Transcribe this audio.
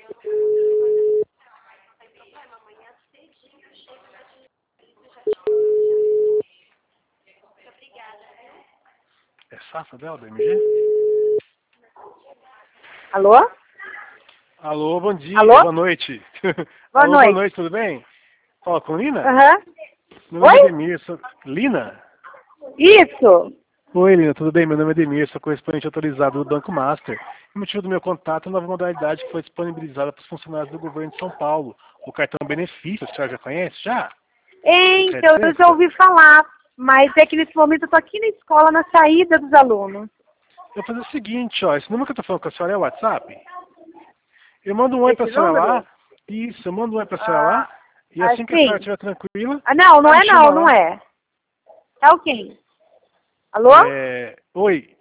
É Safa dela, do MG? Alô? Alô, bom dia, Alô? boa noite. Boa Alô, noite. boa noite, tudo bem? Fala com Lina? Aham. Meu nome é Oi? Demirson. Lina? Isso. Oi, Lina, tudo bem? Meu nome é Demirson, correspondente autorizado do Banco Master. O motivo do meu contato é uma nova modalidade que foi disponibilizada para os funcionários do governo de São Paulo. O cartão benefício, a senhora já conhece? Já? Então, Crédito eu já Extra? ouvi falar, mas é que nesse momento eu tô aqui na escola, na saída dos alunos. Eu vou fazer o seguinte, ó, esse número que eu tô falando com a senhora é o WhatsApp? Eu mando um oi pra Esse senhora lá. número? Isso, eu mando um oi pra senhora Ah, lá. E assim que a senhora sim. estiver tranquila, Ah, não, aí me chama não lá. é. É o quê? Alô? Oi,